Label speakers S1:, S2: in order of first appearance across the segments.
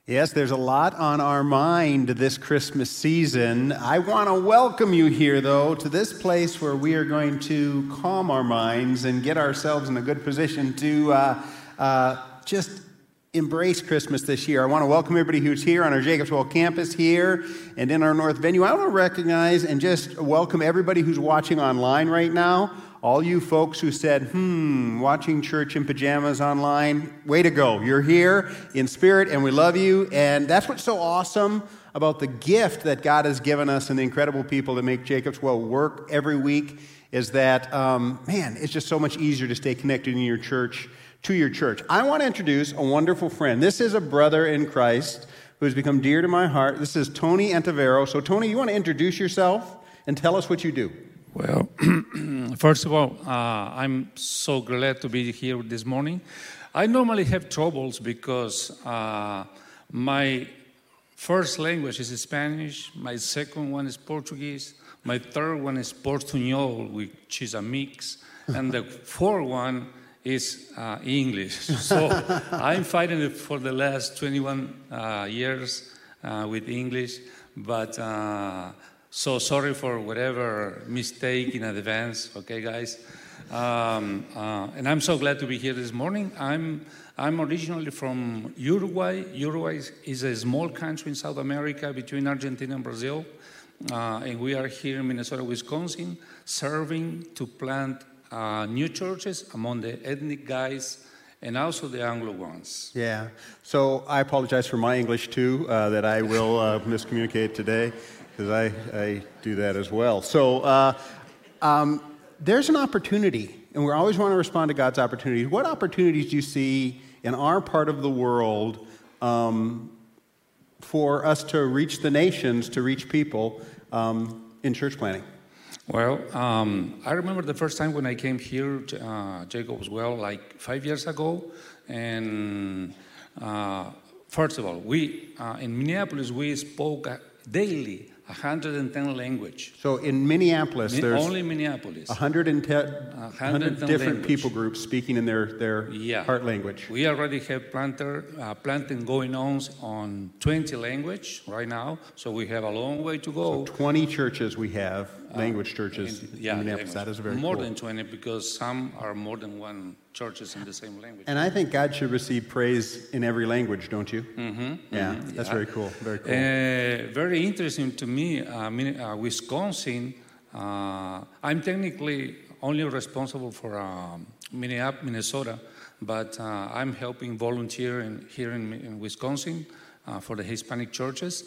S1: Yes, there's a lot on our mind this Christmas season. I want to welcome you here, though, to this place where we are going to calm our minds and get ourselves in a good position to just embrace Christmas this year. I want to welcome everybody who's here on our Jacobs Well campus here and in our North venue. I want to recognize and just welcome everybody who's watching online right now. All you folks who said, watching church in pajamas online, way to go. You're here in spirit, and we love you. And that's what's so awesome about the gift that God has given us and the incredible people that make Jacobs Well work every week is that, it's just so much easier to stay connected in your church, to your church. I want to introduce a wonderful friend. This is a brother in Christ who has become dear to my heart. This is Tony Antavero. So, Tony, you want to introduce yourself and tell us what you do?
S2: Well, first of all, I'm so glad to be here this morning. I normally have troubles because my first language is Spanish, my second one is Portuguese, my third one is Portuñol, which is a mix, and the fourth one is English. So I'm fighting it for the last 21 years with English, but... So sorry for whatever mistake in advance, okay, guys? And I'm so glad to be here this morning. I'm originally from Uruguay. Uruguay is a small country in South America between Argentina and Brazil. And we are here in Minnesota, Wisconsin, serving to plant new churches among the ethnic guys and also the Anglo ones.
S1: Yeah. So I apologize for my English, too, that I will miscommunicate today. Because I do that as well. So there's an opportunity, and we always want to respond to God's opportunities. What opportunities do you see in our part of the world for us to reach the nations, to reach people in church planting?
S2: Well, I remember the first time when I came here to Jacobs Well, like 5 years ago. And first of all, we in Minneapolis, we spoke daily 110 language.
S1: So in Minneapolis, there's
S2: only Minneapolis
S1: 110 different
S2: language.
S1: People groups speaking in their heart language.
S2: We already have planting going on 20 language right now, so we have a long way to go.
S1: So 20 churches we have, language churches in Minneapolis.
S2: Language.
S1: That is very
S2: more
S1: cool.
S2: Than 20 because some are more than one churches in the same language.
S1: And I think God should receive praise in every language, don't you? That's very cool. Very cool.
S2: Very interesting to me, Wisconsin. I'm technically only responsible for Minnesota, but I'm helping volunteer here in Wisconsin for the Hispanic churches.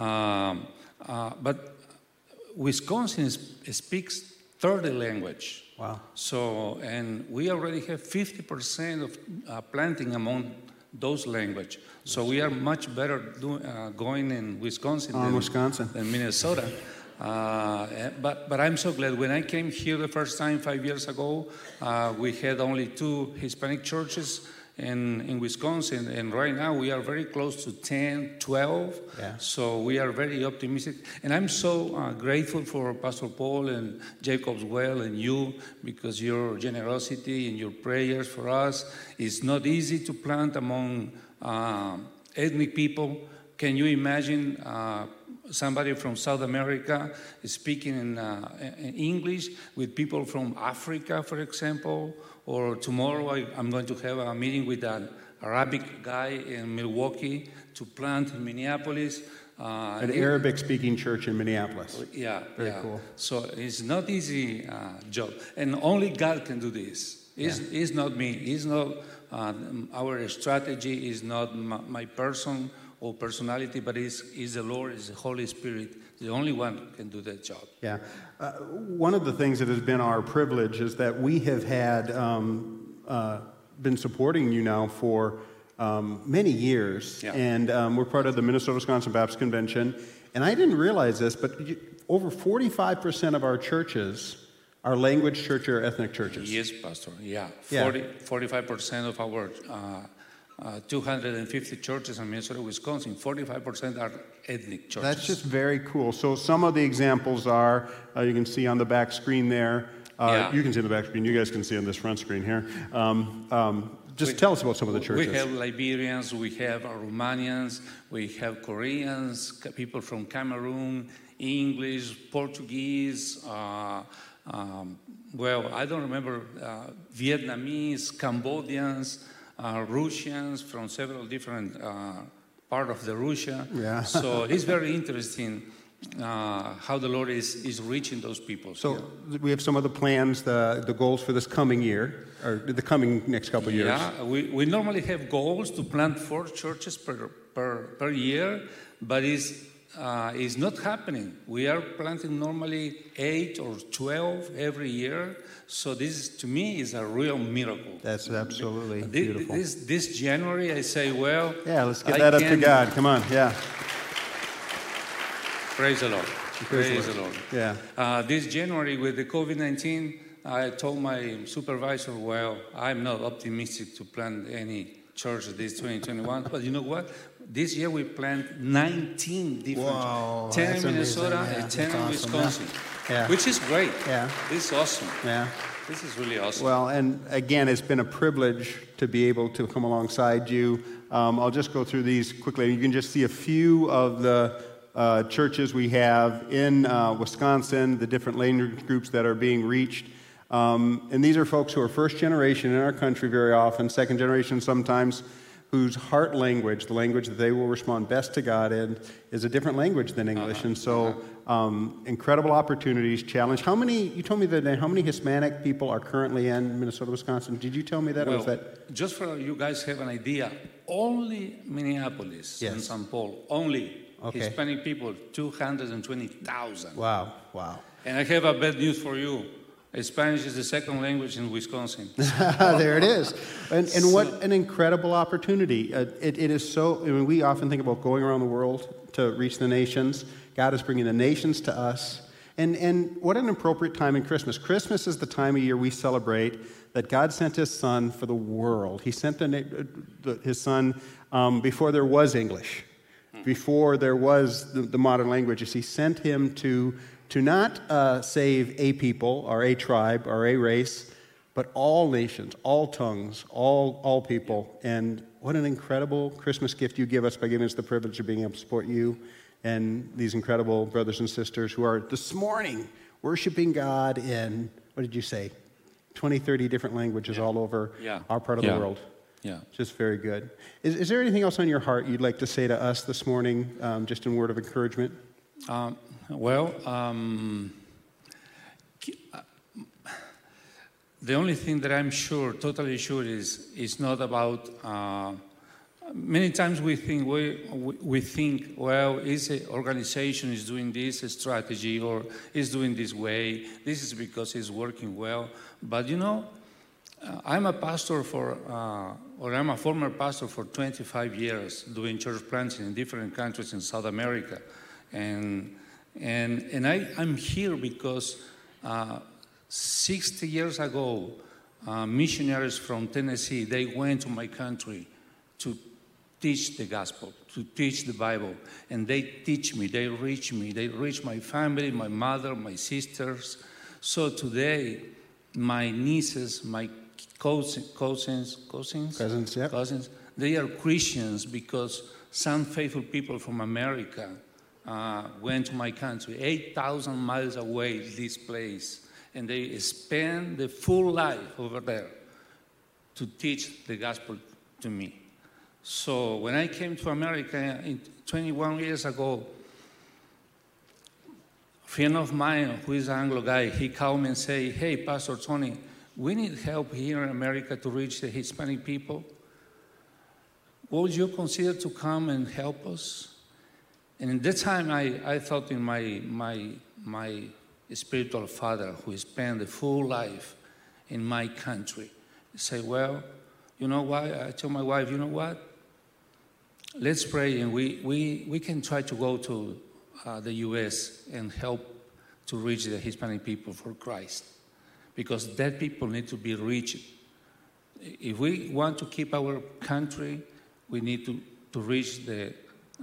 S2: But Wisconsin speaks 30 language.
S1: Wow.
S2: So, and we already have 50% of planting among those language. So we are much better going in Wisconsin than Minnesota. But I'm so glad. When I came here the first time 5 years ago, we had only 2 Hispanic churches in Wisconsin, and right now we are very close to 10, 12.
S1: Yeah.
S2: So we are very optimistic. And I'm so grateful for Pastor Paul and Jacobs Well and you, because your generosity and your prayers for us. It's not easy to plant among ethnic people. Can you imagine somebody from South America speaking in English with people from Africa, for example? Or tomorrow I'm going to have a meeting with an Arabic guy in Milwaukee to plant in Minneapolis.
S1: An Arabic-speaking church in Minneapolis.
S2: Yeah.
S1: Very cool.
S2: So it's not easy job. And only God can do this. It's not me. It's not our strategy. Is not my person or personality, but is the Lord, is the Holy Spirit. The only one who can do that job.
S1: Yeah. One of the things that has been our privilege is that we have had been supporting you now for many years.
S2: Yeah.
S1: And we're part of the Minnesota-Wisconsin Baptist Convention. And I didn't realize this, but over 45% of our churches are language church or ethnic churches.
S2: Yes, Pastor. Yeah. 45% of our 250 churches in Minnesota, Wisconsin, 45% are ethnic churches.
S1: That's just very cool. So some of the examples are, you can see on the back screen there, You can see on the back screen. You guys can see on this front screen here. Just tell us about some of the churches.
S2: We have Liberians, we have Romanians, we have Koreans, people from Cameroon, English, Portuguese, I don't remember, Vietnamese, Cambodians, Russians from several different parts of the Russia.
S1: Yeah.
S2: So it's very interesting how the Lord is reaching those people.
S1: So we have some of the plans, the goals for this coming year, or the coming next couple of years.
S2: Yeah, we normally have goals to plant 4 churches per year, but it's not happening. We are planting normally 8 or 12 every year. So this, to me, is a real miracle.
S1: That's absolutely beautiful.
S2: This January, I say,
S1: yeah, let's get that up to God. Come on, yeah.
S2: Praise the Lord. Praise the Lord.
S1: Yeah.
S2: This January, with the COVID-19, I told my supervisor, I'm not optimistic to plant any church this 2021. But you know what? This year we planted 19 different.
S1: Wow,
S2: 10 in Minnesota and 10 in Wisconsin.
S1: Yeah.
S2: Which is great.
S1: Yeah.
S2: This is awesome.
S1: Yeah.
S2: This is really awesome.
S1: Well, and again, it's been a privilege to be able to come alongside you. I'll just go through these quickly. You can just see a few of the churches we have in Wisconsin, the different language groups that are being reached. And these are folks who are first generation in our country very often, second generation sometimes, whose heart language, the language that they will respond best to God in, is a different language than English. And so incredible opportunities, challenge. You told me that how many Hispanic people are currently in Minnesota, Wisconsin? Did you tell me that? Or was that?
S2: Just for you guys have an idea, only Minneapolis and St. Paul, only Hispanic people, 220,000.
S1: Wow.
S2: And I have a bad news for you. Spanish is the second language in Wisconsin.
S1: There it is. And what an incredible opportunity. It is so, we often think about going around the world to reach the nations. God is bringing the nations to us. And what an appropriate time in Christmas. Christmas is the time of year we celebrate that God sent His Son for the world. He sent His Son before there was English, before there was the modern languages. He sent Him to not save a people or a tribe or a race, but all nations, all tongues, all people. And what an incredible Christmas gift you give us by giving us the privilege of being able to support you and these incredible brothers and sisters who are this morning worshiping God in, what did you say, 20, 30 different languages all over our part of the world.
S2: Yeah.
S1: Just very good. Is there anything else on your heart you'd like to say to us this morning, just in word of encouragement?
S2: The only thing that I'm sure, totally sure, is not about. Many times we think, is an organization is doing this strategy or is doing this way. This is because it's working well. But I'm a pastor I'm a former pastor for 25 years, doing church planting in different countries in South America, and I'm here because 60 years ago, missionaries from Tennessee, they went to my country to teach the gospel, to teach the Bible. And they teach me, they reach my family, my mother, my sisters. So today, my nieces, my cousins, they are Christians because some faithful people from America went to my country, 8,000 miles away, this place, and they spend the full life over there to teach the gospel to me. So when I came to America 21 years ago, a friend of mine who is an Anglo guy, he called me and said, "Hey, Pastor Tony, we need help here in America to reach the Hispanic people. Would you consider to come and help us?" And at that time, I thought in my spiritual father who spent the full life in my country. I say, you know what? I told my wife, you know what? Let's pray, and we can try to go to the U.S. and help to reach the Hispanic people for Christ, because that people need to be reached. If we want to keep our country, we need to reach the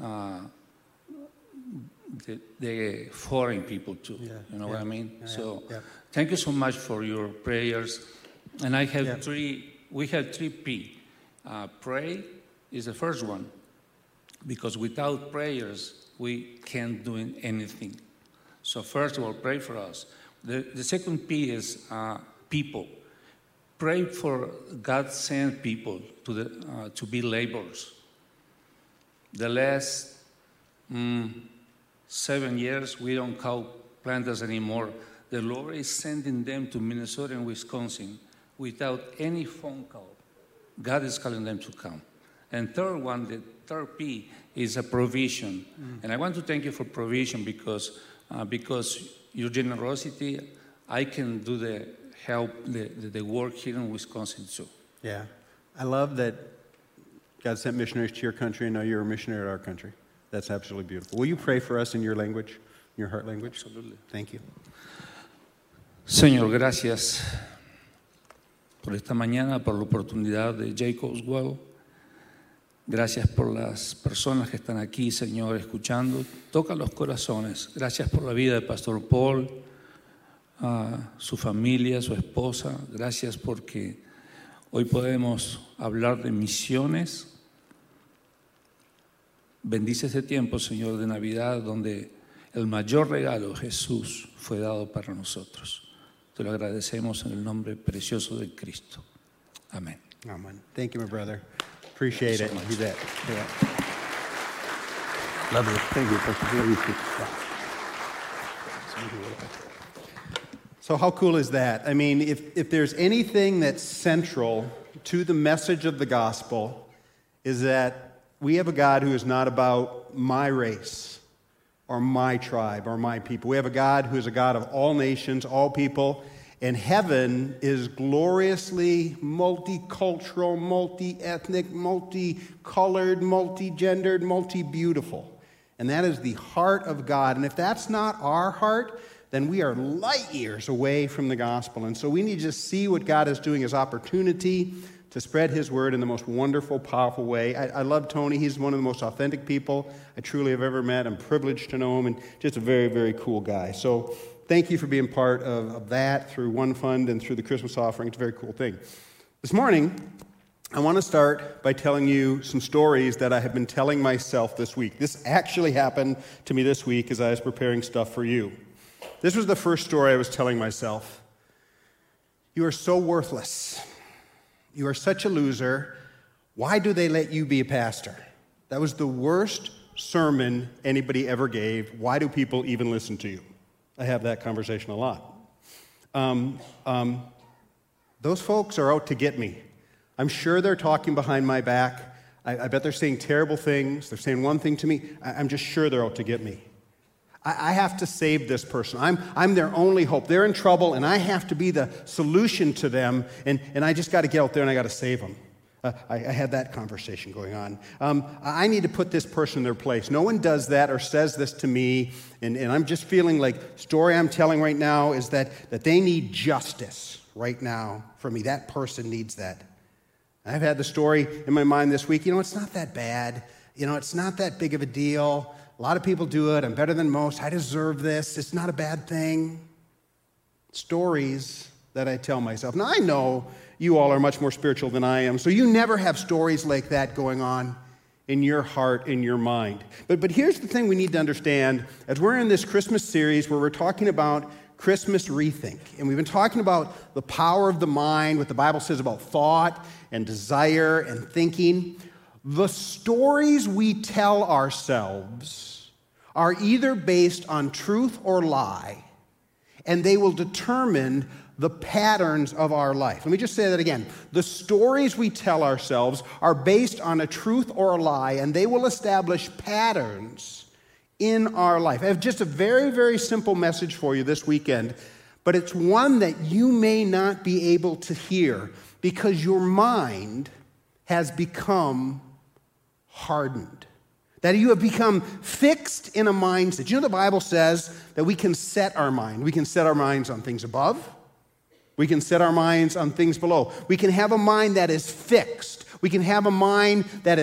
S2: foreign people too. You know what I mean? Thank you so much for your prayers. And we have 3 P. Pray is the first one, because without prayers, we can't do anything. So first of all, pray for us. The second P is people. Pray for God-sent people to be laborers. The last 7 years, we don't call planters anymore. The Lord is sending them to Minnesota and Wisconsin without any phone call. God is calling them to come. And third one, the third P, is a provision. And I want to thank you for provision because your generosity, I can do the work here in Wisconsin too.
S1: Yeah. I love that God sent missionaries to your country, and now you're a missionary at our country. That's absolutely beautiful. Will you pray for us in your language, in your heart language?
S2: Absolutely.
S1: Thank you.
S2: Señor, gracias por esta mañana, por la oportunidad de Jacob's Well. Gracias por las personas que están aquí, Señor, escuchando. Toca los corazones. Gracias por la vida de Pastor Paul, su familia, su esposa. Gracias porque hoy podemos hablar de misiones. Bendice este tiempo, Señor, de Navidad, donde el mayor regalo, Jesús, fue dado para nosotros. Te lo agradecemos en el nombre precioso de Cristo. Amén.
S1: Amen. Thank you, my brother. Appreciate it.
S2: So much.
S1: You bet. Yeah.
S2: Love you.
S1: Thank you, Pastor. Love you too. So how cool is that? I mean, if there's anything that's central to the message of the gospel, is that we have a God who is not about my race or my tribe or my people. We have a God who is a God of all nations, all people. And heaven is gloriously multicultural, multi-ethnic, multicolored, multi-gendered, multi-beautiful. And that is the heart of God. And if that's not our heart, then we are light years away from the gospel. And so we need to just see what God is doing as opportunity to spread his word in the most wonderful, powerful way. I love Tony. He's one of the most authentic people I truly have ever met. I'm privileged to know him, and just a very, very cool guy. So thank you for being part of that through One Fund and through the Christmas offering. It's a very cool thing. This morning, I want to start by telling you some stories that I have been telling myself this week. This actually happened to me this week as I was preparing stuff for you. This was the first story I was telling myself. You are so worthless. You are such a loser. Why do they let you be a pastor? That was the worst sermon anybody ever gave. Why do people even listen to you? I have that conversation a lot. Those folks are out to get me. I'm sure they're talking behind my back. I bet they're saying terrible things. They're saying one thing to me. I'm just sure they're out to get me. I have to save this person. I'm their only hope. They're in trouble, and I have to be the solution to them, and I just got to get out there and I got to save them. I had that conversation going on. I need to put this person in their place. No one does that or says this to me, and I'm just feeling like the story I'm telling right now is that they need justice right now from me. That person needs that. I've had the story in my mind this week. It's not that bad. It's not that big of a deal. A lot of people do it. I'm better than most. I deserve this. It's not a bad thing. Stories that I tell myself. Now, I know you all are much more spiritual than I am, so you never have stories like that going on in your heart, in your mind. But here's the thing we need to understand. As we're in this Christmas series where we're talking about Christmas Rethink, and we've been talking about the power of the mind, what the Bible says about thought and desire and thinking, the stories we tell ourselves are either based on truth or lie, and they will determine the patterns of our life. Let me just say that again. The stories we tell ourselves are based on a truth or a lie, and they will establish patterns in our life. I have just a very, very simple message for you this weekend, but it's one that you may not be able to hear because your mind has become hardened. That you have become fixed in a mindset. The Bible says that we can set our mind. We can set our minds on things above. We can set our minds on things below. We can have a mind that is fixed. We can have a mind that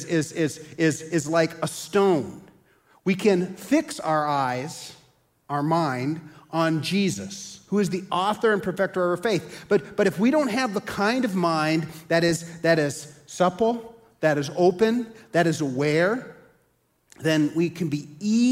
S1: is like a stone. We can fix our eyes, our mind, on Jesus, who is the author and perfecter of our faith. But if we don't have the kind of mind that is supple, that is open, that is aware, then we can be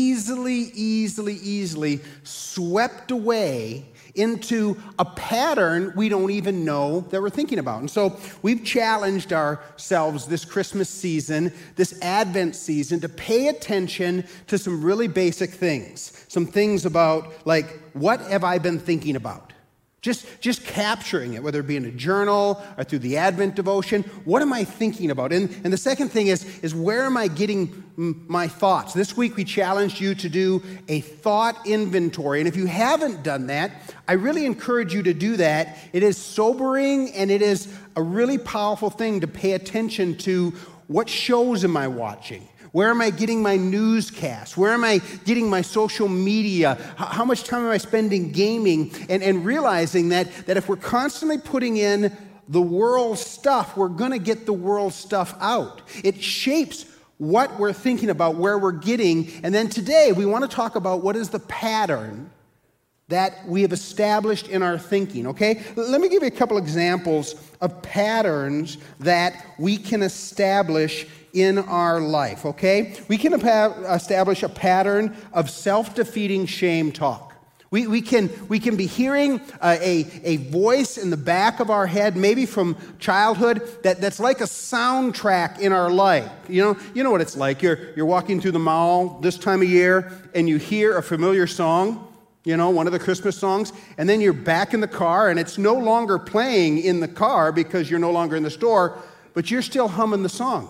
S1: easily swept away into a pattern we don't even know that we're thinking about. And so we've challenged ourselves this Christmas season, this Advent season, to pay attention to some really basic things. Some things about, like, what have I been thinking about? Just capturing it, whether it be in a journal or through the Advent devotion. What am I thinking about? And the second thing is where am I getting my thoughts? This week we challenged you to do a thought inventory. And if you haven't done that, I really encourage you to do that. It is sobering and it is a really powerful thing to pay attention to. What shows am I watching? Where am I getting my newscasts? Where am I getting my social media? How much time am I spending gaming? And realizing that if we're constantly putting in the world stuff, we're going to get the world stuff out. It shapes what we're thinking about, where we're getting. And then today we want to talk about what is the pattern that we have established in our thinking, okay? Let me give you a couple examples of patterns that we can establish in our life, okay? We can establish a pattern of self-defeating shame talk. We can be hearing a voice in the back of our head, maybe from childhood, that's like a soundtrack in our life. You know what it's like. You're walking through the mall this time of year, and you hear a familiar song, one of the Christmas songs, and then you're back in the car, and it's no longer playing in the car because you're no longer in the store, but you're still humming the song.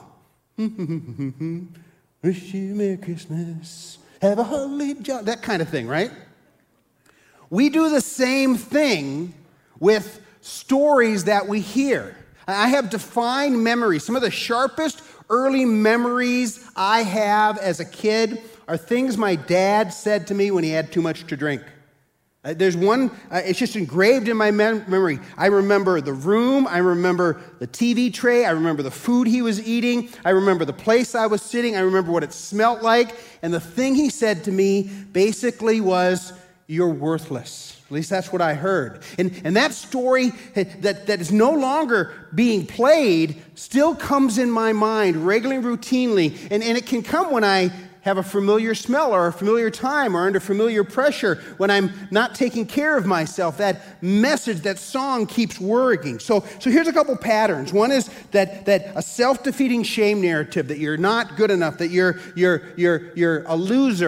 S1: Wish you Merry Christmas, have a holly jolly, that kind of thing, right? We do the same thing with stories that we hear. I have defined memories. Some of the sharpest early memories I have as a kid are things my dad said to me when he had too much to drink. There's one, it's just engraved in my memory. I remember the room, I remember the TV tray, I remember the food he was eating, I remember the place I was sitting, I remember what it smelled like, and the thing he said to me basically was, "You're worthless." At least that's what I heard. And that story that is no longer being played still comes in my mind regularly, routinely, and it can come when I have a familiar smell or a familiar time or under familiar pressure, when I'm not taking care of myself. That message, that song keeps working. So here's a couple patterns. One is that a self-defeating shame narrative, that you're not good enough, that you're a loser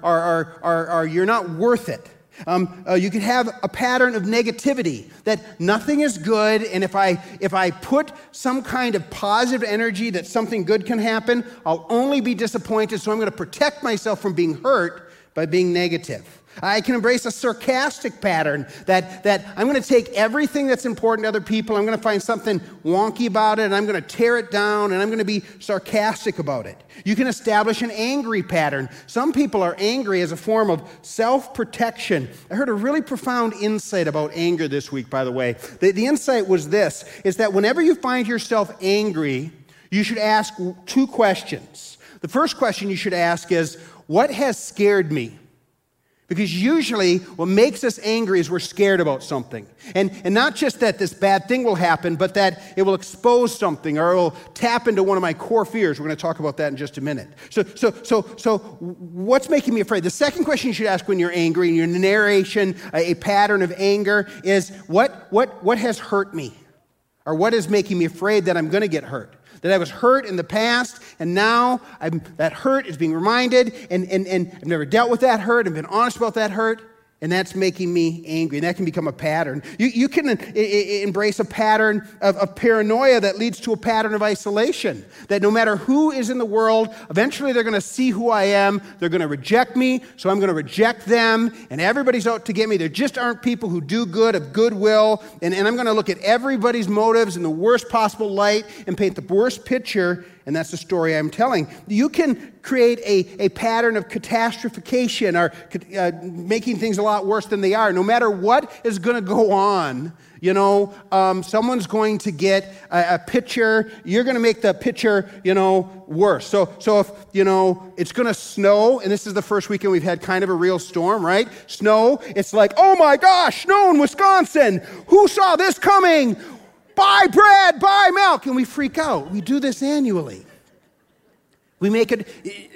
S1: or you're not worth it. You could have a pattern of negativity, that nothing is good, and if I put some kind of positive energy that something good can happen, I'll only be disappointed, so I'm going to protect myself from being hurt by being negative. I can embrace a sarcastic pattern that I'm going to take everything that's important to other people, I'm going to find something wonky about it, and I'm going to tear it down, and I'm going to be sarcastic about it. You can establish an angry pattern. Some people are angry as a form of self-protection. I heard a really profound insight about anger this week, by the way. The insight was this, is that whenever you find yourself angry, you should ask two questions. The first question you should ask is, what has scared me? Because usually what makes us angry is we're scared about something. And not just that this bad thing will happen, but that it will expose something or it will tap into one of my core fears. We're going to talk about that in just a minute. So what's making me afraid? The second question you should ask when you're angry, in your narration, a pattern of anger, is what has hurt me? Or what is making me afraid that I'm going to get hurt? That I was hurt in the past, and now that hurt is being reminded, and I've never dealt with that hurt, and been honest about that hurt, and that's making me angry, and that can become a pattern. You can embrace a pattern of paranoia that leads to a pattern of isolation, that no matter who is in the world, eventually they're going to see who I am, they're going to reject me, so I'm going to reject them, and everybody's out to get me. There just aren't people who do good, of goodwill, and I'm going to look at everybody's motives in the worst possible light and paint the worst picture, and that's the story I'm telling. You can create a pattern of catastrophication or making things a lot worse than they are. No matter what is going to go on, someone's going to get a picture. You're going to make the picture, worse. So if, it's going to snow, and this is the first weekend we've had kind of a real storm, right? Snow, it's like, oh my gosh, snow in Wisconsin. Who saw this coming? buy bread, buy milk, and we freak out. We do this annually. We make it,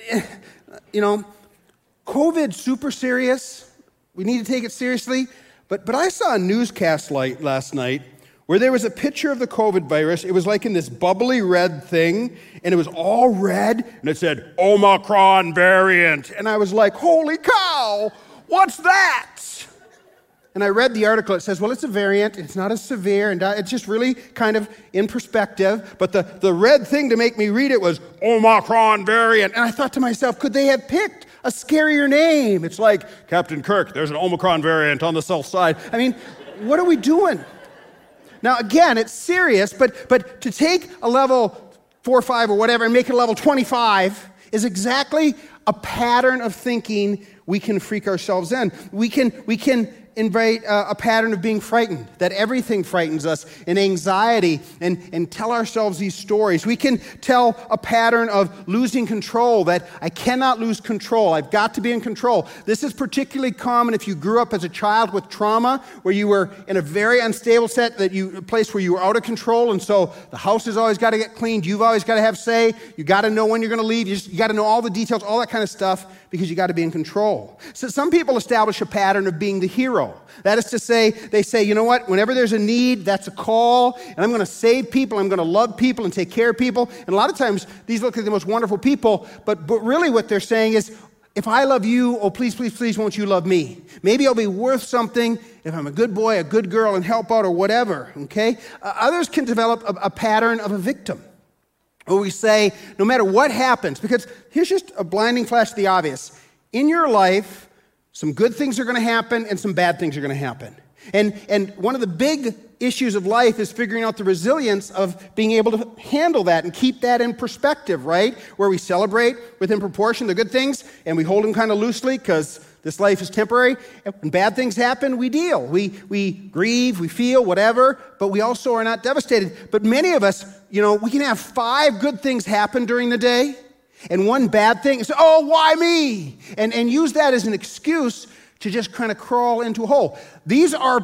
S1: COVID's super serious. We need to take it seriously. But I saw a newscast last night where there was a picture of the COVID virus. It was like in this bubbly red thing, and it was all red, and it said, Omicron variant. And I was like, holy cow, what's that? And I read the article. It says, well, it's a variant. It's not as severe, and it's just really kind of in perspective. But the red thing to make me read it was Omicron variant. And I thought to myself, could they have picked a scarier name? It's like, Captain Kirk, there's an Omicron variant on the south side. I mean, what are we doing? Now, again, it's serious, but to take a level 4 or 5 or whatever and make it a level 25 is exactly a pattern of thinking we can freak ourselves in. We can invite a pattern of being frightened, that everything frightens us, and anxiety, and tell ourselves these stories. We can tell a pattern of losing control, that I cannot lose control. I've got to be in control. This is particularly common if you grew up as a child with trauma, where you were in a very unstable place where you were out of control, and so the house has always got to get cleaned. You've always got to have say. You got to know when you're going to leave. You got to know all the details, all that kind of stuff, because you got to be in control. So some people establish a pattern of being the hero. That is to say, they say, you know what, whenever there's a need, that's a call, and I'm going to save people, I'm going to love people and take care of people. And a lot of times, these look like the most wonderful people, but really what they're saying is, if I love you, oh, please, please, please, won't you love me? Maybe I'll be worth something if I'm a good boy, a good girl, and help out or whatever, okay? Others can develop a pattern of a victim, where we say, no matter what happens, because here's just a blinding flash of the obvious. In your life, some good things are going to happen and some bad things are going to happen. And one of the big issues of life is figuring out the resilience of being able to handle that and keep that in perspective, right? Where we celebrate within proportion the good things and we hold them kind of loosely because this life is temporary. And when bad things happen, we deal. We grieve, we feel, whatever, but we also are not devastated. But many of us, we can have 5 good things happen during the day and one bad thing, say, oh, why me? And use that as an excuse to just kind of crawl into a hole. These are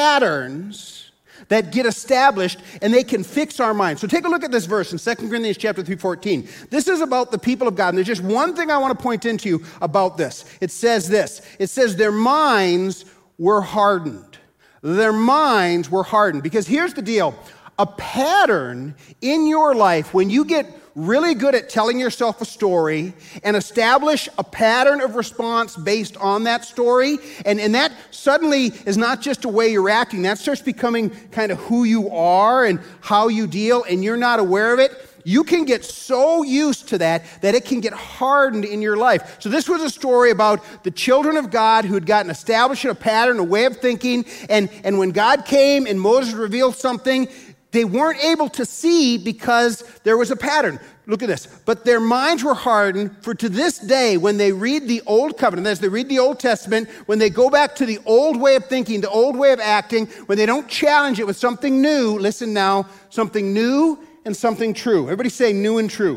S1: patterns that get established, and they can fix our minds. So take a look at this verse in 2 Corinthians chapter 3:14. This is about the people of God, and there's just one thing I want to point into you about this. It says this. It says their minds were hardened. Their minds were hardened. Because here's the deal. A pattern in your life, when you get really good at telling yourself a story and establish a pattern of response based on that story, and that suddenly is not just a way you're acting, that starts becoming kind of who you are and how you deal, and you're not aware of it, you can get so used to that it can get hardened in your life. So this was a story about the children of God who had gotten established in a pattern, a way of thinking, and when God came and Moses revealed something, they weren't able to see because there was a pattern. Look at this. But their minds were hardened, for to this day, when they read the Old Covenant, as they read the Old Testament, when they go back to the old way of thinking, the old way of acting, when they don't challenge it with something new, listen now, something new and something true. Everybody say new and true.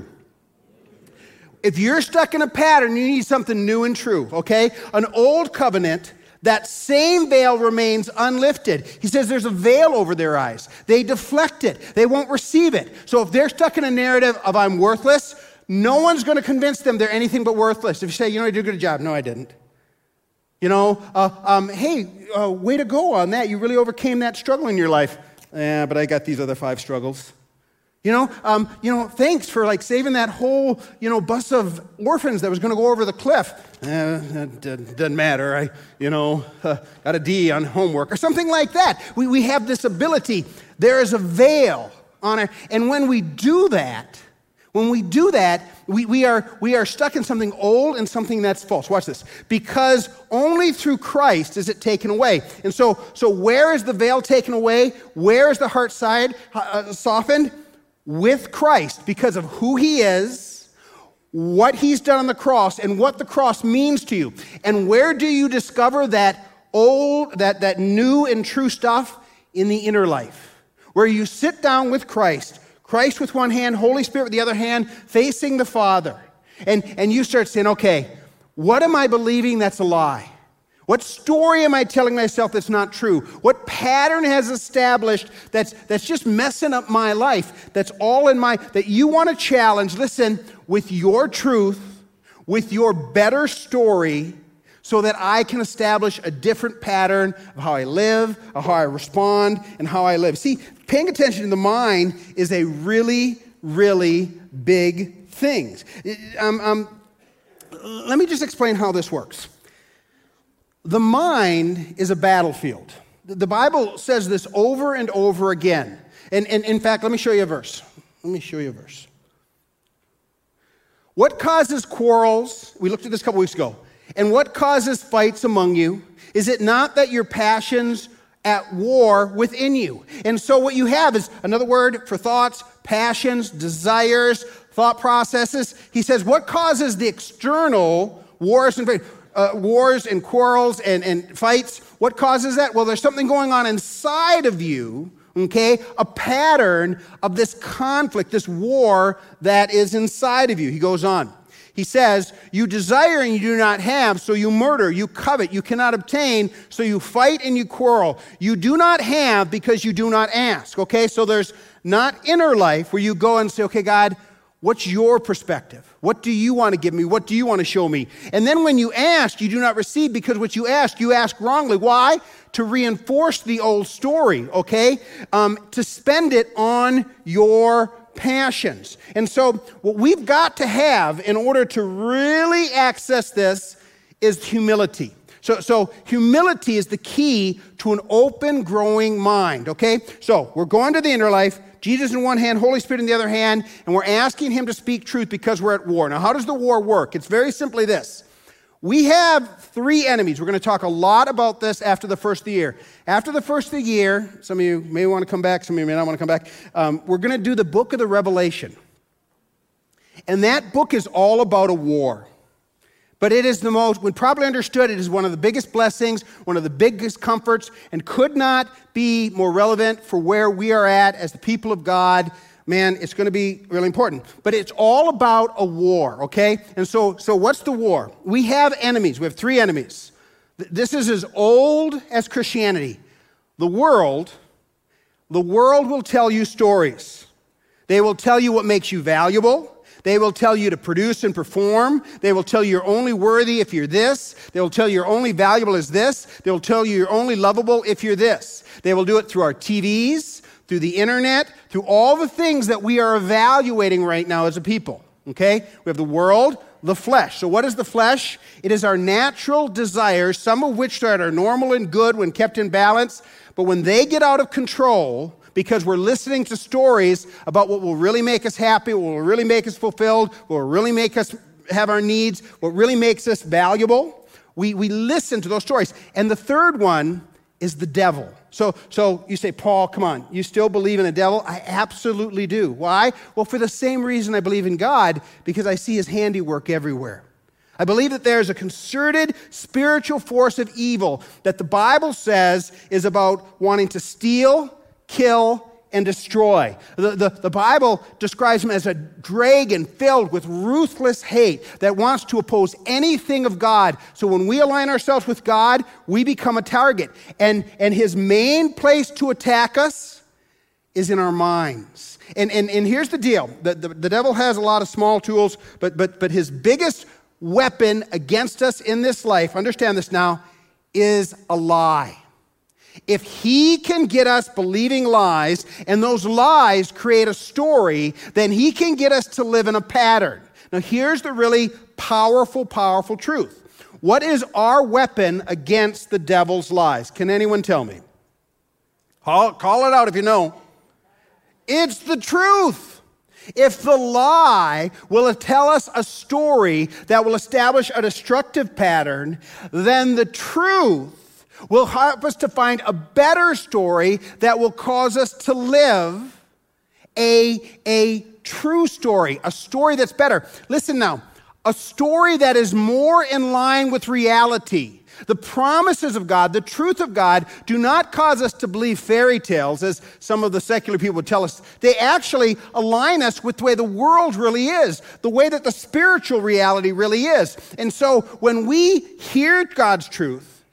S1: If you're stuck in a pattern, you need something new and true, okay? An old covenant, that same veil remains unlifted. He says there's a veil over their eyes. They deflect it. They won't receive it. So if they're stuck in a narrative of I'm worthless, no one's going to convince them they're anything but worthless. If you say, I did a good job. No, I didn't. Hey, way to go on that. You really overcame that struggle in your life. Yeah, but I got these other 5 struggles. Thanks for saving that whole, bus of orphans that was going to go over the cliff. Doesn't matter. I, got a D on homework or something like that. We have this ability. There is a veil on it. And when we do that, we are stuck in something old and something that's false. Watch this. Because only through Christ is it taken away. And so where is the veil taken away? Where is the heart side softened? With Christ, because of who he is, what he's done on the cross, and what the cross means to you. And where do you discover that that new and true stuff? In the inner life, where you sit down with Christ with one hand, Holy Spirit with the other hand, facing the Father. And you start saying, okay, what am I believing that's a lie? What story am I telling myself that's not true? What pattern has established that's just messing up my life? That's all in that you want to challenge, listen, with your truth, with your better story, so that I can establish a different pattern of how I live, of how I respond, and how I live. See, paying attention to the mind is a really, really big thing. Let me just explain how this works. The mind is a battlefield. The Bible says this over and over again. And in fact, let me show you a verse. What causes quarrels? We looked at this a couple weeks ago. And what causes fights among you? Is it not that your passions at war within you? And so what you have is another word for thoughts, passions, desires, thought processes. He says, what causes the external wars and quarrels and fights? What causes that? Well, there's something going on inside of you, okay? A pattern of this conflict, this war that is inside of you. He goes on. He says, you desire and you do not have, so you murder, you covet, you cannot obtain, so you fight and you quarrel. You do not have because you do not ask, okay? So there's not inner life where you go and say, okay, God, what's your perspective? What do you want to give me? What do you want to show me? And then when you ask, you do not receive because what you ask wrongly. Why? To reinforce the old story, okay? To spend it on your passions. And so what we've got to have in order to really access this is humility. So humility is the key to an open, growing mind, okay? So we're going to the inner life, Jesus in one hand, Holy Spirit in the other hand, and we're asking him to speak truth because we're at war. Now, how does the war work? It's very simply this. We have three enemies. We're going to talk a lot about this after the first of the year. After the first of the year, some of you may want to come back, some of you may not want to come back. We're going to do the book of the Revelation. And that book is all about a war. But it is when properly understood, it is one of the biggest blessings, one of the biggest comforts, and could not be more relevant for where we are at as the people of God. Man, it's going to be really important. But it's all about a war, okay? And so what's the war? We have enemies. We have three enemies. This is as old as Christianity. The world will tell you stories. They will tell you what makes you valuable. They will tell you to produce and perform. They will tell you you're only worthy if you're this. They will tell you you're only valuable as this. They will tell you you're only lovable if you're this. They will do it through our TVs, through the internet, through all the things that we are evaluating right now as a people, okay? We have the world, the flesh. So what is the flesh? It is our natural desires, some of which are normal and good when kept in balance, but when they get out of control, because we're listening to stories about what will really make us happy, what will really make us fulfilled, what will really make us have our needs, what really makes us valuable, we listen to those stories. And the third one is the devil. So you say, Paul, come on, you still believe in the devil? I absolutely do. Why? Well, for the same reason I believe in God, because I see his handiwork everywhere. I believe that there is a concerted spiritual force of evil that the Bible says is about wanting to steal, kill, and destroy. The Bible describes him as a dragon filled with ruthless hate that wants to oppose anything of God. So when we align ourselves with God, we become a target. And his main place to attack us is in our minds. And here's the deal. The devil has a lot of small tools, but his biggest weapon against us in this life, understand this now, is a lie. If he can get us believing lies, and those lies create a story, then he can get us to live in a pattern. Now, here's the really powerful truth. What is our weapon against the devil's lies? Can anyone tell me? Call it out if you know. It's the truth. If the lie will tell us a story that will establish a destructive pattern, then the truth will help us to find a better story that will cause us to live a true story, a story that's better. Listen now, a story that is more in line with reality. The promises of God, the truth of God, do not cause us to believe fairy tales, as some of the secular people would tell us. They actually align us with the way the world really is, the way that the spiritual reality really is. And so when we hear God's truth,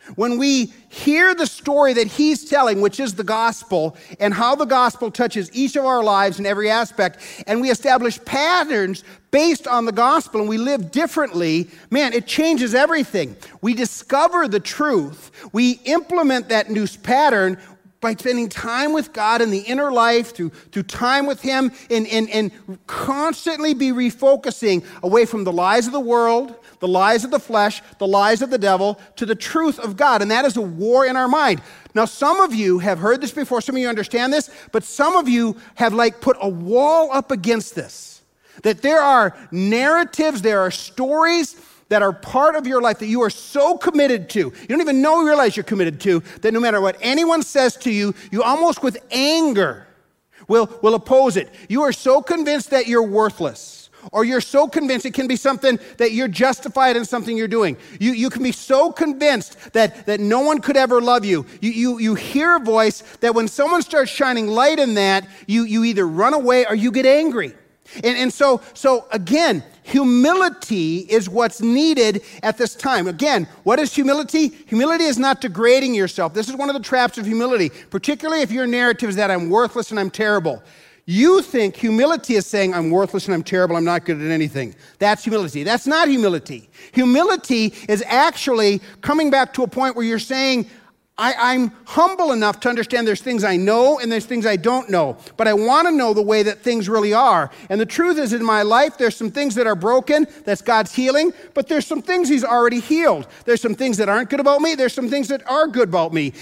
S1: when we hear the story that he's telling, which is the gospel, and how the gospel touches each of our lives in every aspect, and we establish patterns based on the gospel, and we live differently, man, it changes everything. We discover the truth. We implement that new pattern by spending time with God in the inner life, through time with him, and constantly be refocusing away from the lies of the world, the lies of the flesh, the lies of the devil, to the truth of God. And that is a war in our mind. Now, some of you have heard this before, some of you understand this, but some of you have put a wall up against this. That there are narratives, there are stories that are part of your life that you are so committed to. You don't even realize you're committed to, that no matter what anyone says to you, you almost with anger will oppose it. You are so convinced that you're worthless, or you're so convinced it can be something that you're justified in something you're doing. You can be so convinced that no one could ever love you. You hear a voice that when someone starts shining light in that, you either run away or you get angry. And so again, humility is what's needed at this time. Again, what is humility? Humility is not degrading yourself. This is one of the traps of humility, particularly if your narrative is that I'm worthless and I'm terrible. You think humility is saying I'm worthless and I'm terrible, I'm not good at anything. That's humility. That's not humility. Humility is actually coming back to a point where you're saying, I'm humble enough to understand there's things I know and there's things I don't know, but I want to know the way that things really are. And the truth is, in my life, there's some things that are broken, that's God's healing, but there's some things he's already healed. There's some things that aren't good about me, there's some things that are good about me.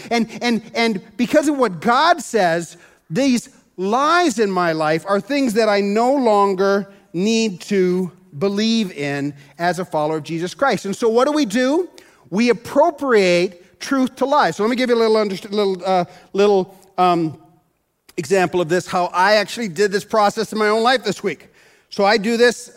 S1: And because of what God says, these lies in my life are things that I no longer need to believe in as a follower of Jesus Christ. And so what do? We appropriate truth to lie. So let me give you a little example of this, how I actually did this process in my own life this week. So I do this.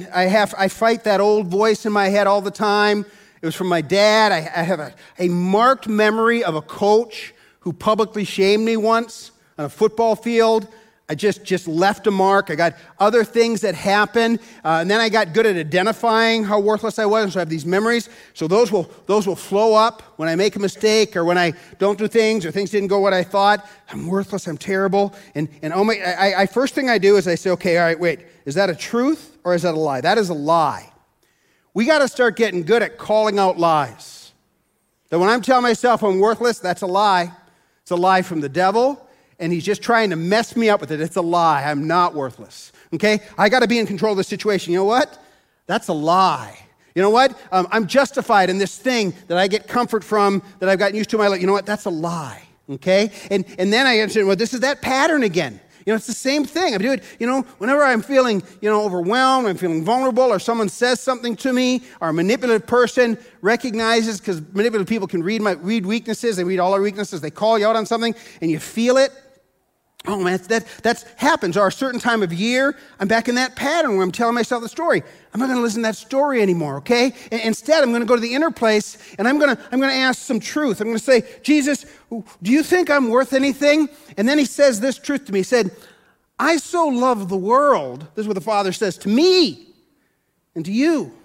S1: I fight that old voice in my head all the time. It was from my dad. I have a marked memory of a coach who publicly shamed me once on a football field. I just left a mark. I got other things that happened, and then I got good at identifying how worthless I was, and so I have these memories. So those will flow up when I make a mistake, or when I don't do things, or things didn't go what I thought. I'm worthless, I'm terrible. And first thing I do is I say, okay, all right, wait, is that a truth or is that a lie? That is a lie. We got to start getting good at calling out lies. That when I'm telling myself I'm worthless, that's a lie. It's a lie from the devil. And he's just trying to mess me up with it. It's a lie. I'm not worthless. Okay? I got to be in control of the situation. You know what? That's a lie. You know what? I'm justified in this thing that I get comfort from, that I've gotten used to in my life. You know what? That's a lie. Okay? And then I understand, well, this is that pattern again. It's the same thing. I do it, whenever I'm feeling, overwhelmed, I'm feeling vulnerable, or someone says something to me, or a manipulative person recognizes, because manipulative people can read weaknesses, they read all our weaknesses, they call you out on something, and you feel it. Oh man, that happens. Or a certain time of year, I'm back in that pattern where I'm telling myself the story. I'm not going to listen to that story anymore, okay? Instead, I'm going to go to the inner place, and I'm going to ask some truth. I'm going to say, Jesus, do you think I'm worth anything? And then he says this truth to me. He said, I so love the world. This is what the Father says to me and to you.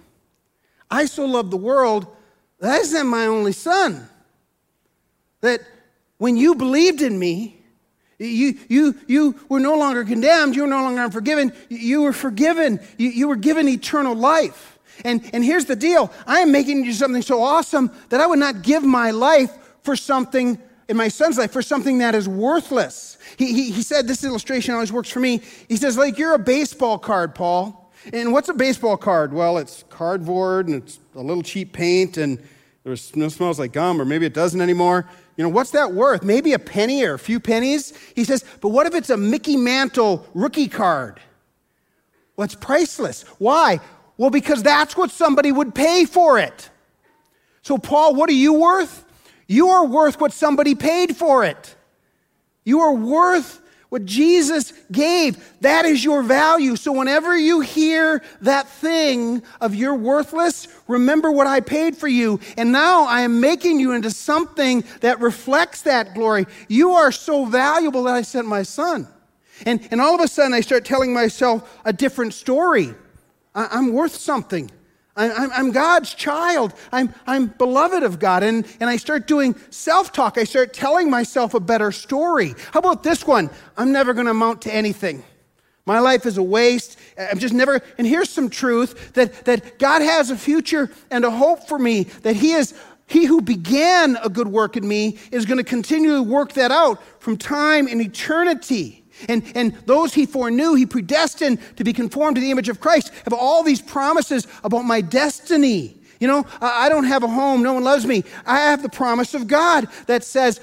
S1: I so love the world that I sent my only Son. That when you believed in me, you were no longer condemned. You were no longer unforgiven. You were forgiven. You were given eternal life. And here's the deal. I am making you something so awesome that I would not give my life for something, in my son's life, for something that is worthless. He said, this illustration always works for me. He says, you're a baseball card, Paul. And what's a baseball card? Well, it's cardboard, and it's a little cheap paint, and it smells like gum, or maybe it doesn't anymore. What's that worth? Maybe a penny or a few pennies? He says, but what if it's a Mickey Mantle rookie card? Well, it's priceless. Why? Well, because that's what somebody would pay for it. So, Paul, what are you worth? You are worth what somebody paid for it. You are worth what Jesus gave. That is your value. So whenever you hear that thing of you're worthless, remember what I paid for you. And now I am making you into something that reflects that glory. You are so valuable that I sent my Son. And all of a sudden I start telling myself a different story. I'm worth something.
S3: I'm God's child. I'm beloved of God. And I start doing self-talk. I start telling myself a better story. How about this one? I'm never going to amount to anything. My life is a waste. I'm just never. And here's some truth that God has a future and a hope for me, that He who began a good work in me is going to continually work that out from time and eternity. And those He foreknew, He predestined to be conformed to the image of Christ, have all these promises about my destiny. You know, I don't have a home. No one loves me. I have the promise of God that says,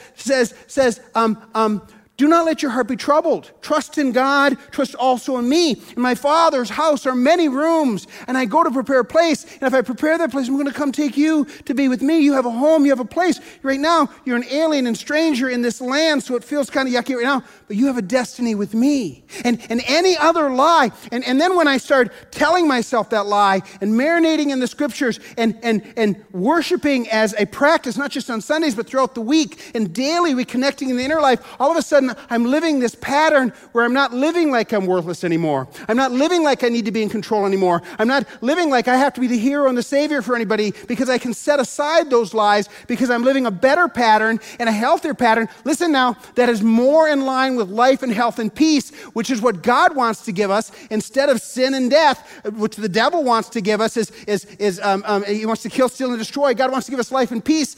S3: do not let your heart be troubled. Trust in God. Trust also in me. In my Father's house are many rooms, and I go to prepare a place. And if I prepare that place, I'm going to come take you to be with me. You have a home. You have a place. Right now, you're an alien and stranger in this land, so it feels kind of yucky right now, but you have a destiny with me. And any other lie. And then when I start telling myself that lie and marinating in the scriptures and worshiping as a practice, not just on Sundays, but throughout the week and daily reconnecting in the inner life, all of a sudden, I'm living this pattern where I'm not living like I'm worthless anymore. I'm not living like I need to be in control anymore. I'm not living like I have to be the hero and the savior for anybody, because I can set aside those lies because I'm living a better pattern and a healthier pattern. Listen now, that is more in line with life and health and peace, which is what God wants to give us instead of sin and death, which the devil wants to give us. He wants to kill, steal, and destroy. God wants to give us life and peace,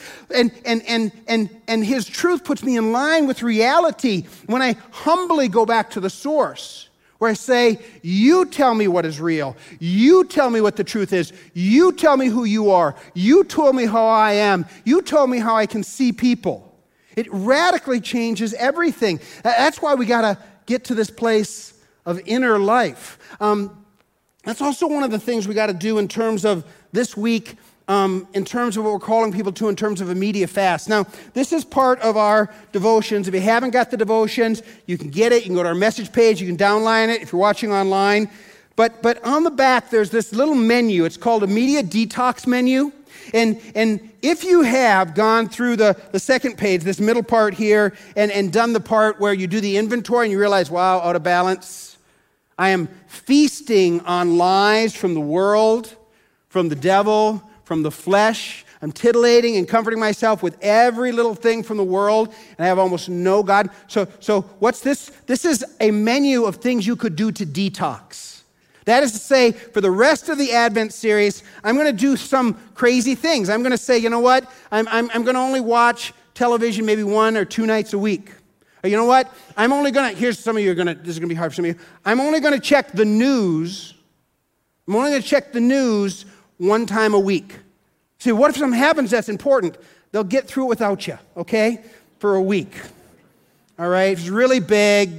S3: and His truth puts me in line with reality. When I humbly go back to the source, where I say, you tell me what is real. You tell me what the truth is. You tell me who you are. You told me how I am. You told me how I can see people. It radically changes everything. That's why we got to get to this place of inner life. That's also one of the things we got to do in terms of this week, in terms of what we're calling people to in terms of a media fast. Now, this is part of our devotions. If you haven't got the devotions, you can get it. You can go to our message page. You can download it if you're watching online. But on the back, there's this little menu. It's called a media detox menu. And if you have gone through the second page, this middle part here, and done the part where you do the inventory and you realize, wow, out of balance. I am feasting on lies from the world, from the devil, from the flesh. I'm titillating and comforting myself with every little thing from the world, and I have almost no God. So what's this? This is a menu of things you could do to detox. That is to say, for the rest of the Advent series, I'm going to do some crazy things. I'm going to say, you know what? I'm going to only watch television maybe 1 or 2 nights a week. Or you know what? I'm only going to, here's some of you this is going to be hard for some of you. I'm only going to check the news. I'm only going to check the news 1 time a week. See, what if something happens that's important? They'll get through it without you, okay? For a week. All right? If it's really big,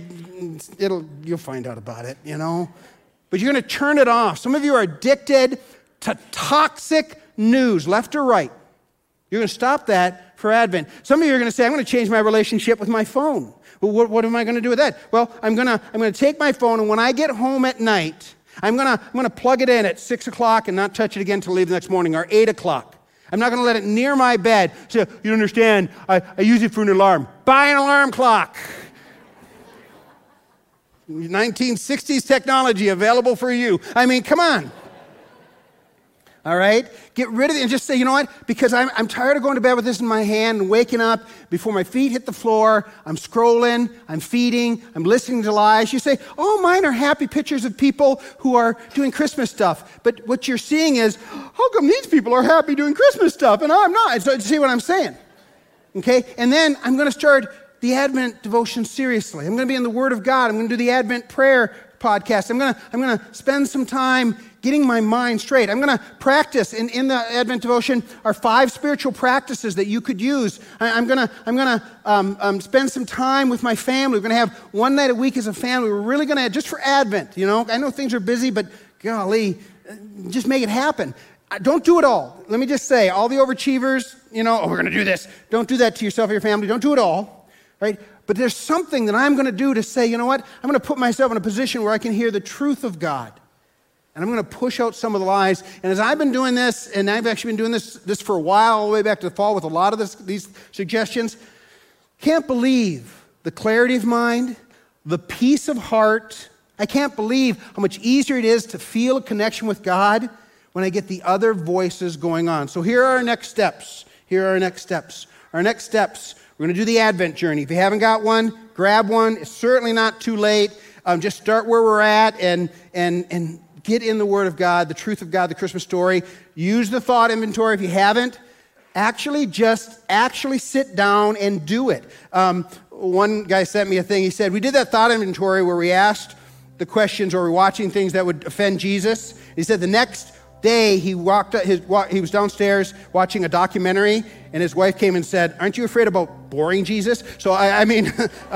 S3: you'll find out about it, you know? But you're going to turn it off. Some of you are addicted to toxic news, left or right. You're going to stop that for Advent. Some of you are going to say, I'm going to change my relationship with my phone. Well, what am I going to do with that? Well, I'm going to take my phone, and when I get home at night, I'm gonna plug it in at 6 o'clock and not touch it again till leave the next morning, or 8 o'clock. I'm not gonna let it near my bed. So you understand, I use it for an alarm. Buy an alarm clock. 1960s technology available for you. I mean, come on. All right? Get rid of it and just say, you know what? Because I'm tired of going to bed with this in my hand and waking up before my feet hit the floor. I'm scrolling, I'm feeding, I'm listening to lies. You say, oh, mine are happy pictures of people who are doing Christmas stuff. But what you're seeing is, how come these people are happy doing Christmas stuff and I'm not? So see what I'm saying? Okay? And then I'm going to start the Advent devotion seriously. I'm going to be in the Word of God. I'm going to do the Advent prayer podcast. I'm going to spend some time getting my mind straight. I'm going to practice in the Advent devotion are 5 spiritual practices that you could use. I'm going to spend some time with my family. We're going to have 1 night a week as a family. We're really going to, just for Advent, you know. I know things are busy, but golly, just make it happen. Don't do it all. Let me just say, all the overachievers, you know, we're going to do this. Don't do that to yourself or your family. Don't do it all, right? But there's something that I'm going to do to say, you know what? I'm going to put myself in a position where I can hear the truth of God. And I'm going to push out some of the lies. And as I've been doing this, and I've actually been doing this for a while, all the way back to the fall with a lot of these suggestions, can't believe the clarity of mind, the peace of heart. I can't believe how much easier it is to feel a connection with God when I get the other voices going on. So here are our next steps. Our next steps, we're going to do the Advent journey. If you haven't got one, grab one. It's certainly not too late. Just start where we're at and get in the Word of God, the truth of God, the Christmas story. Use the thought inventory if you haven't. Actually sit down and do it. One guy sent me a thing. He said, we did that thought inventory where we asked the questions or we're watching things that would offend Jesus. He said the next day he was downstairs watching a documentary, and his wife came and said, aren't you afraid about boring Jesus? So I mean,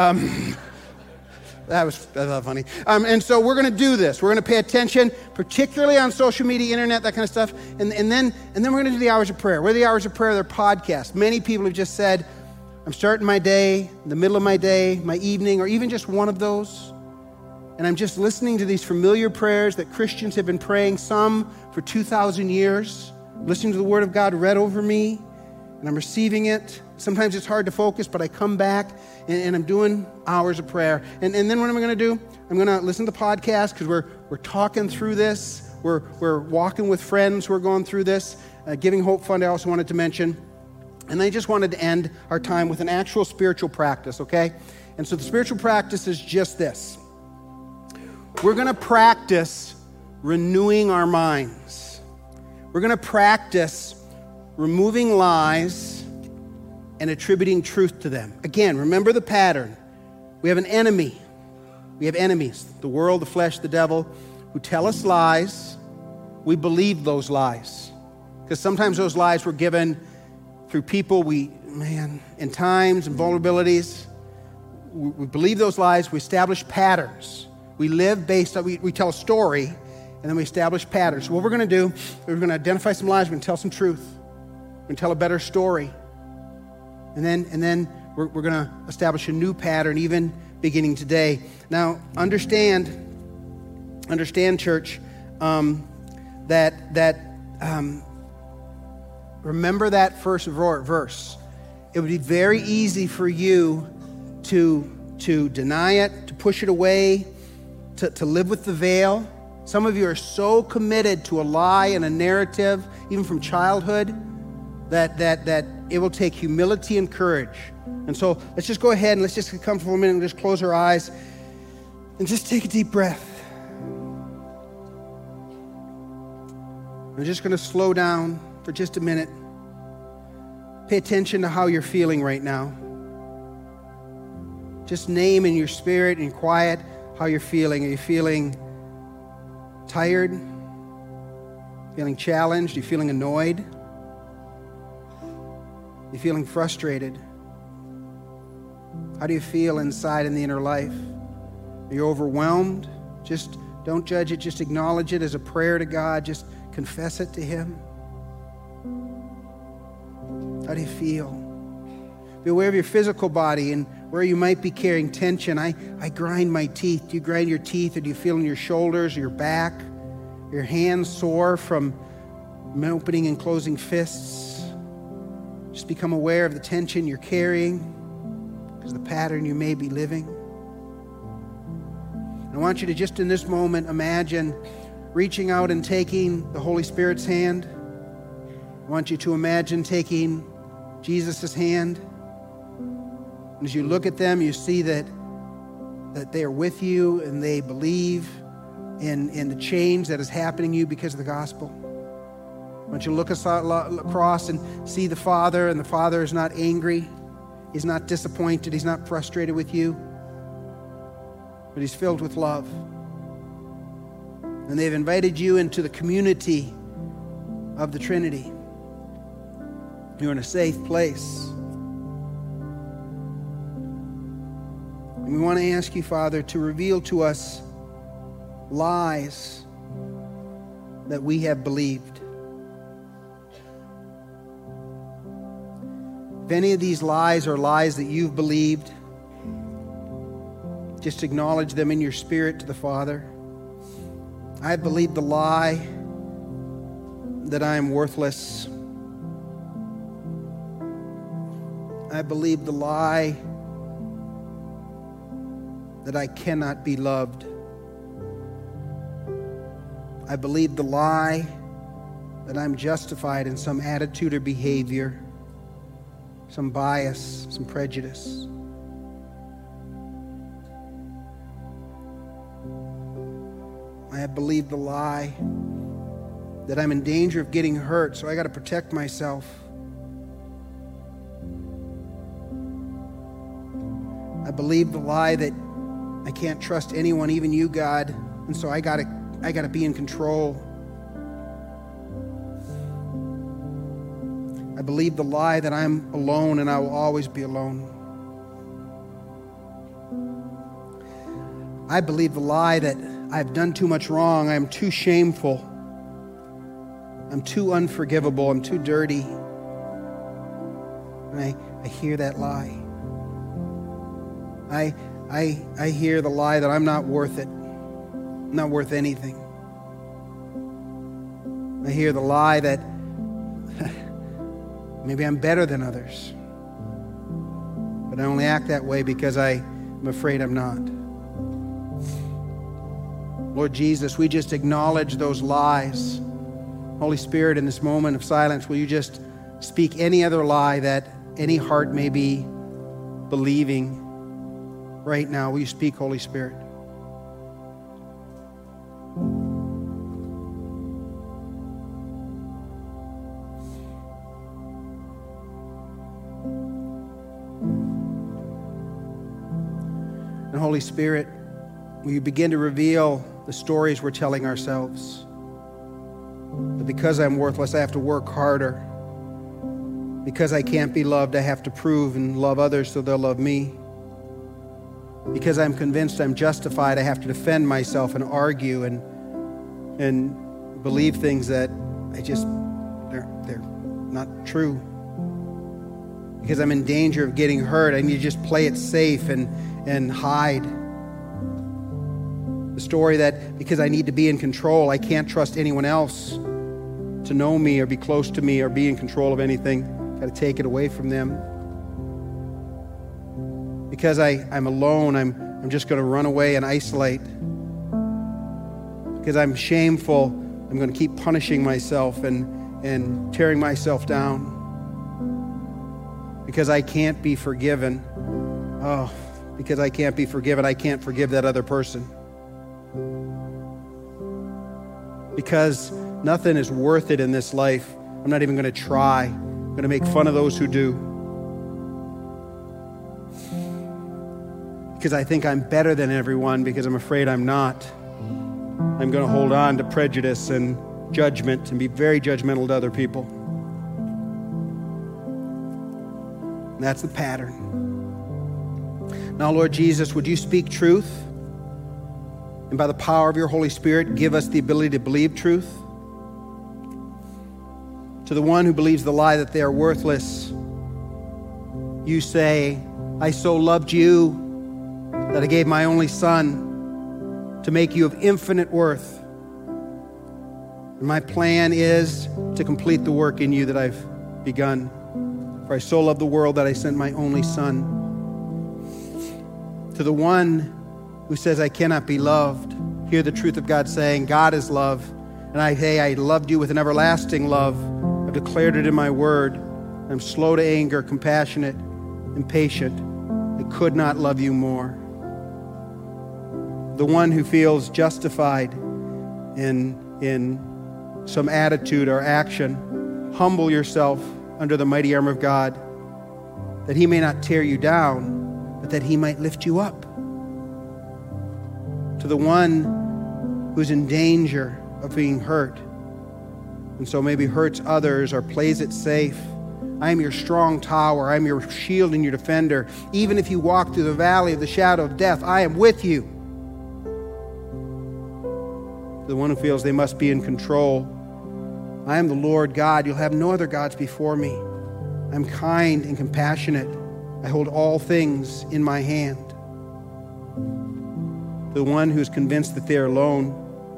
S3: that's funny. And so we're going to do this. We're going to pay attention, particularly on social media, internet, that kind of stuff. And then we're going to do the hours of prayer. What are the hours of prayer? They're podcasts. Many people have just said, I'm starting my day, the middle of my day, my evening, or even just one of those. And I'm just listening to these familiar prayers that Christians have been praying, some for 2,000 years, listening to the Word of God read over me, and I'm receiving it. Sometimes it's hard to focus, but I come back, and I'm doing hours of prayer. And then what am I going to do? I'm going to listen to the podcast, because we're talking through this. We're walking with friends who are going through this. Giving Hope Fund, I also wanted to mention. And I just wanted to end our time with an actual spiritual practice, okay? And so the spiritual practice is just this. We're going to practice renewing our minds. We're going to practice removing lies and attributing truth to them. Again, remember the pattern. We have an enemy. We have enemies, the world, the flesh, the devil, who tell us lies. We believe those lies. Because sometimes those lies were given through people in times and vulnerabilities. We believe those lies. We establish patterns. We live based on, we tell a story, and then we establish patterns. So what we're going to do, we're going to identify some lies, we're going to tell some truth. We're going to tell a better story. And then we're going to establish a new pattern, even beginning today. Now, understand, church, that remember that first verse. It would be very easy for you to deny it, to push it away, to live with the veil. Some of you are so committed to a lie and a narrative, even from childhood, that it will take humility and courage. And so let's just go ahead and let's just come for a minute and just close our eyes and just take a deep breath. I'm just going to slow down for just a minute. Pay attention to how you're feeling right now. Just name in your spirit and quiet how you're feeling. Are you feeling tired? Feeling challenged? Are you feeling annoyed? Are you feeling frustrated? How do you feel inside in the inner life? Are you overwhelmed? Just don't judge it. Just acknowledge it as a prayer to God. Just confess it to Him. How do you feel? Be aware of your physical body and where you might be carrying tension. I grind my teeth. Do you grind your teeth, or do you feel in your shoulders or your back? Your hands sore from opening and closing fists? Just become aware of the tension you're carrying because of the pattern you may be living. I want you to just in this moment imagine reaching out and taking the Holy Spirit's hand. I want you to imagine taking Jesus' hand. And as you look at them, you see that they are with you and they believe in the change that is happening to you because of the gospel. I want you to look across and see the Father, and the Father is not angry. He's not disappointed. He's not frustrated with you. But He's filled with love. And they've invited you into the community of the Trinity. You're in a safe place. And we want to ask you, Father, to reveal to us lies that we have believed. If any of these lies are lies that you've believed, just acknowledge them in your spirit to the Father. I believe the lie that I am worthless. I believe the lie that I cannot be loved. I believe the lie that I'm justified in some attitude or behavior, some bias, some prejudice. I have believed the lie that I'm in danger of getting hurt, so I got to protect myself. I believe the lie that I can't trust anyone, even you, God, and so I got to be in control. I believe the lie that I'm alone and I will always be alone. I believe the lie that I've done too much wrong, I'm too shameful, I'm too unforgivable, I'm too dirty. And I hear that lie. I hear the lie that I'm not worth it. I'm not worth anything. I hear the lie that maybe I'm better than others. But I only act that way because I'm afraid I'm not. Lord Jesus, we just acknowledge those lies. Holy Spirit, in this moment of silence, will you just speak any other lie that any heart may be believing right now? Will you speak, Holy Spirit? And Holy Spirit, will you begin to reveal the stories we're telling ourselves? That because I'm worthless, I have to work harder. Because I can't be loved, I have to prove and love others so they'll love me. Because I'm convinced I'm justified, I have to defend myself and argue and believe things that they're not true. Because I'm in danger of getting hurt, I need to just play it safe and hide. The story that because I need to be in control, I can't trust anyone else to know me or be close to me or be in control of anything. Got to take it away from them. Because I'm alone, I'm just going to run away and isolate. Because I'm shameful, I'm going to keep punishing myself and tearing myself down. Because I can't be forgiven. Because I can't be forgiven, I can't forgive that other person. Because nothing is worth it in this life, I'm not even going to try. I'm going to make fun of those who do. Because I think I'm better than everyone, because I'm afraid I'm not. I'm going to hold on to prejudice and judgment and be very judgmental to other people. And that's the pattern. Now, Lord Jesus, would you speak truth? And by the power of your Holy Spirit, give us the ability to believe truth. To the one who believes the lie that they are worthless, you say, I so loved you that I gave my only Son to make you of infinite worth. And my plan is to complete the work in you that I've begun. For I so loved the world that I sent my only Son. To the one who says, I cannot be loved, hear the truth of God saying, God is love. And I loved you with an everlasting love. I've declared it in my word. I'm slow to anger, compassionate, and patient. I could not love you more. The one who feels justified in some attitude or action, humble yourself under the mighty arm of God, that he may not tear you down, but that he might lift you up. To the one who's in danger of being hurt, and so maybe hurts others or plays it safe, I am your strong tower, I am your shield and your defender. Even if you walk through the valley of the shadow of death, I am with you. To the one who feels they must be in control, I am the Lord God, you'll have no other gods before me. I'm kind and compassionate. I hold all things in my hand. The one who's convinced that they're alone,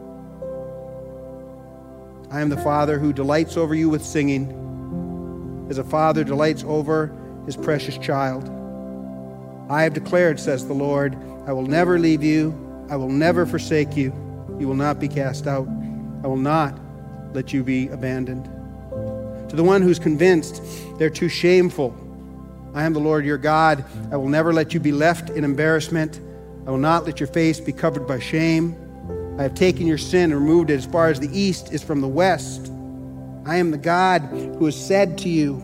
S3: I am the Father who delights over you with singing, as a father delights over his precious child. I have declared, says the Lord, I will never leave you, I will never forsake you. You will not be cast out. I will not let you be abandoned. To the one who's convinced they're too shameful, I am the Lord your God. I will never let you be left in embarrassment. I will not let your face be covered by shame. I have taken your sin and removed it as far as the east is from the west. I am the God who has said to you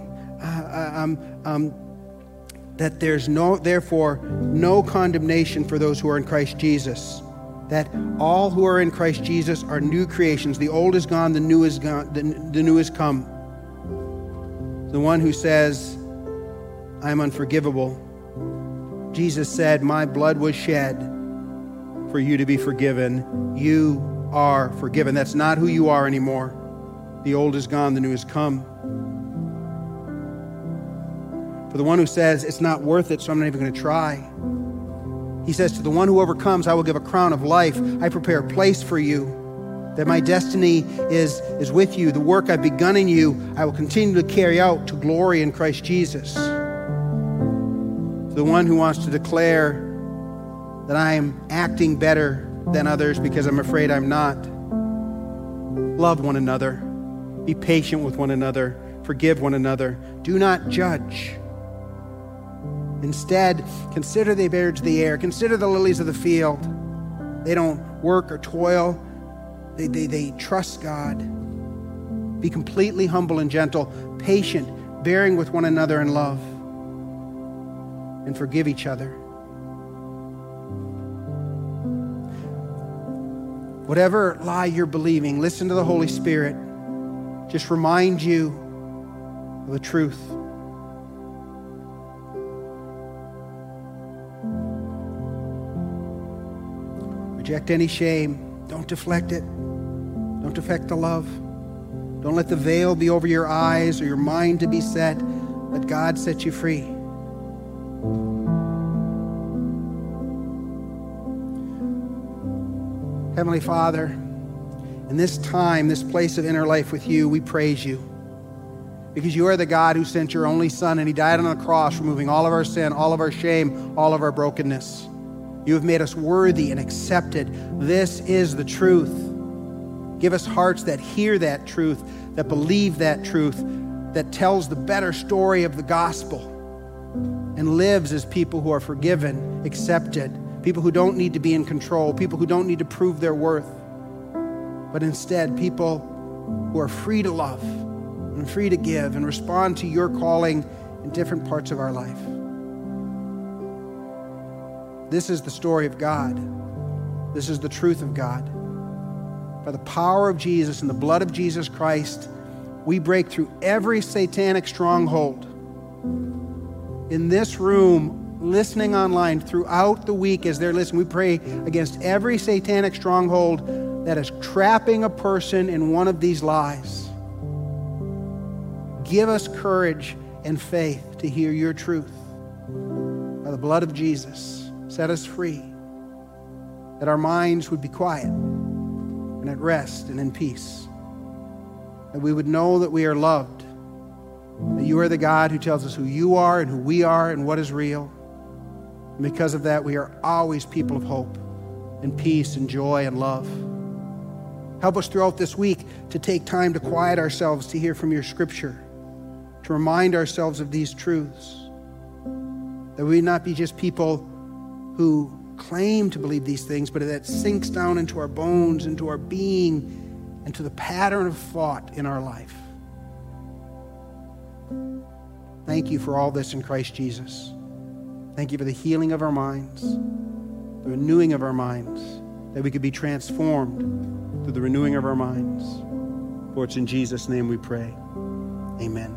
S3: that there's therefore no condemnation for those who are in Christ Jesus. That all who are in Christ Jesus are new creations. The old is gone, the new is gone, the new is come. The one who says, I am unforgivable. Jesus said, my blood was shed for you to be forgiven. You are forgiven. That's not who you are anymore. The old is gone, the new has come. For the one who says, it's not worth it, so I'm not even going to try. He says, to the one who overcomes, I will give a crown of life. I prepare a place for you, that my destiny is with you. The work I've begun in you, I will continue to carry out to glory in Christ Jesus. To the one who wants to declare that I am acting better than others because I'm afraid I'm not. Love one another. Be patient with one another. Forgive one another. Do not judge. Instead, consider the birds of the air. Consider the lilies of the field. They don't work or toil. They trust God. Be completely humble and gentle, patient, bearing with one another in love, and forgive each other. Whatever lie you're believing, listen to the Holy Spirit. Just remind you of the truth. Reject any shame. Don't deflect it. Don't deflect the love. Don't let the veil be over your eyes or your mind to be set. Let God set you free. Heavenly Father, in this time, this place of inner life with you, we praise you. Because you are the God who sent your only Son, and he died on the cross, removing all of our sin, all of our shame, all of our brokenness. You have made us worthy and accepted. This is the truth. Give us hearts that hear that truth, that believe that truth, that tells the better story of the gospel, and lives as people who are forgiven, accepted, people who don't need to be in control, people who don't need to prove their worth, but instead people who are free to love and free to give and respond to your calling in different parts of our life. This is the story of God. This is the truth of God. By the power of Jesus and the blood of Jesus Christ, we break through every satanic stronghold. In this room, listening online throughout the week as they're listening, we pray against every satanic stronghold that is trapping a person in one of these lies. Give us courage and faith to hear your truth. By the blood of Jesus, set us free, that our minds would be quiet and at rest and in peace, that we would know that we are loved, that you are the God who tells us who you are and who we are and what is real. And because of that, we are always people of hope and peace and joy and love. Help us throughout this week to take time to quiet ourselves to hear from your scripture, to remind ourselves of these truths, that we not be just people who claim to believe these things, but that sinks down into our bones, into our being, and to the pattern of thought in our life. Thank you for all this in Christ Jesus. Thank you for the healing of our minds, the renewing of our minds, that we could be transformed through the renewing of our minds. For it's in Jesus' name we pray. Amen.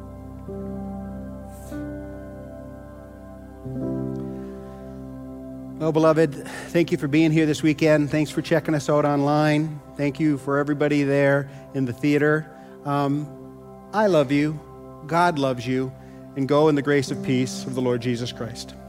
S3: Well, beloved, thank you for being here this weekend. Thanks for checking us out online. Thank you for everybody there in the theater. I love you. God loves you. And go in the grace of peace of the Lord Jesus Christ.